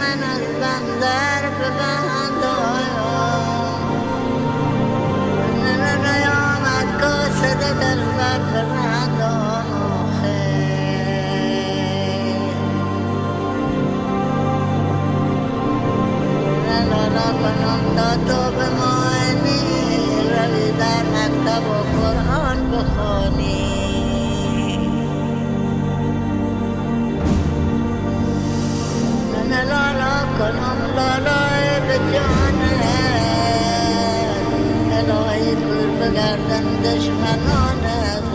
من از بندر به بندایم نیامد کاسده در بر برندام لالا کنم تا تو به معنی روی در مکتب و قرآن بخوانی من لالا کنم لالای به جانت الهی دور بگردن دشمنانت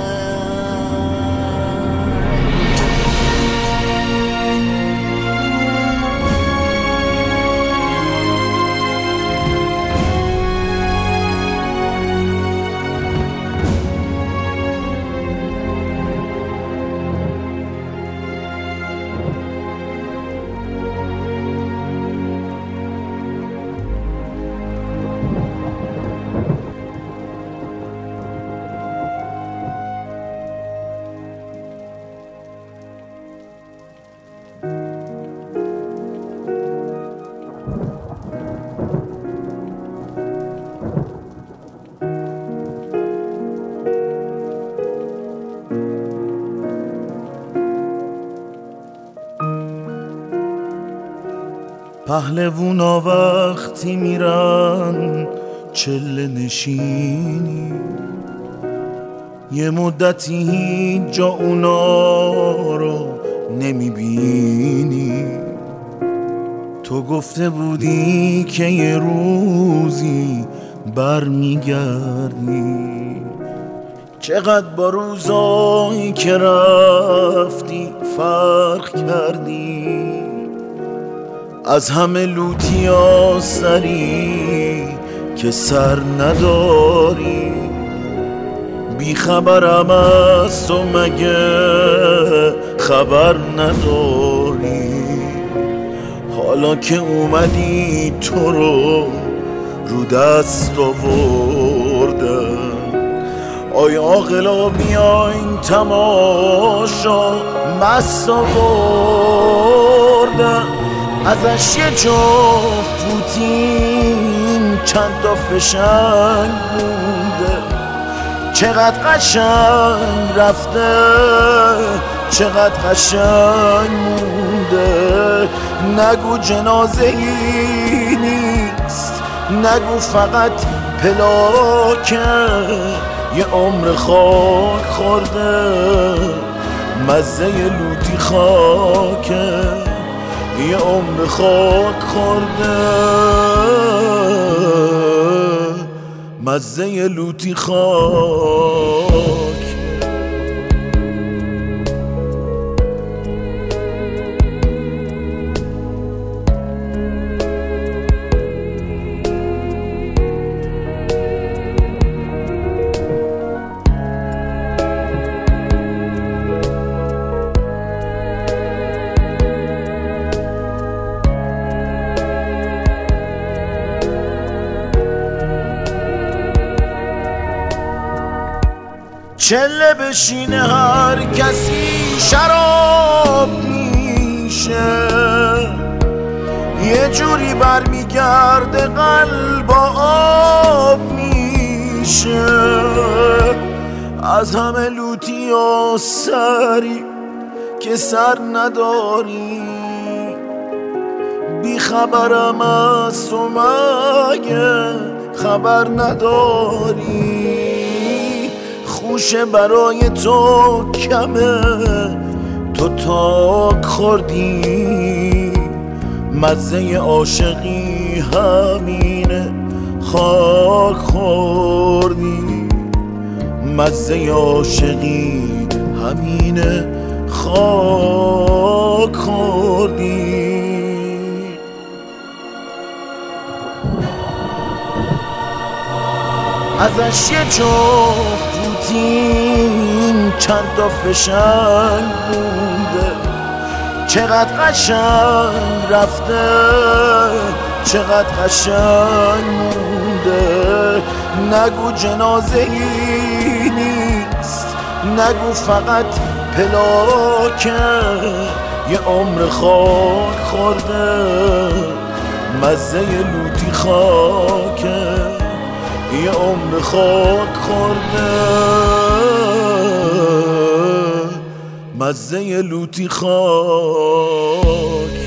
پهلوونا وقتی میرن چله نشینی یه مدتی هیچ جا اونا رو نمیبینی تو گفته بودی که یه روزی برمیگردی چقدر با روزایی که رفتی فرق کردی از همه لوتیا سری که سر نداری بی خبرم از تو مگه خبر نداری حالا که اومدی تو رو دست آوردن آیا عاقلا بیاین تماشا مست آوردن ازش یه جفت فوتین چند تا فشنگ مونده چقدر قشنگ رفته چقدر قشنگ مونده نگو جنازه ای نیست نگو فقط پلاکه یه عمر خاک خورده مزه لوتی خاکه یه عمر خاک خورده مزه لوتی خاک چله بشینه هر کسی شراب میشه یه جوری برمیگرده قلب آب میشه از همه لوتی و سری که سر نداری بی خبرم از تو مگه خبر نداری خوشه برای تو کمه تو تاک خوردی مزه عاشقی همینه خاک خوردی مزه عاشقی همینه خاک خوردی ازش یه جفت فوتین چند تا فشنگ مونده چقدر قشنگ رفته چقدر قشنگ مونده نگو جنازه ای نیست نگو فقط پلاکه یه عمر خاک خورده مزه لوتی خاکه، یه عمر خاک خورده مزه لوتی خاک.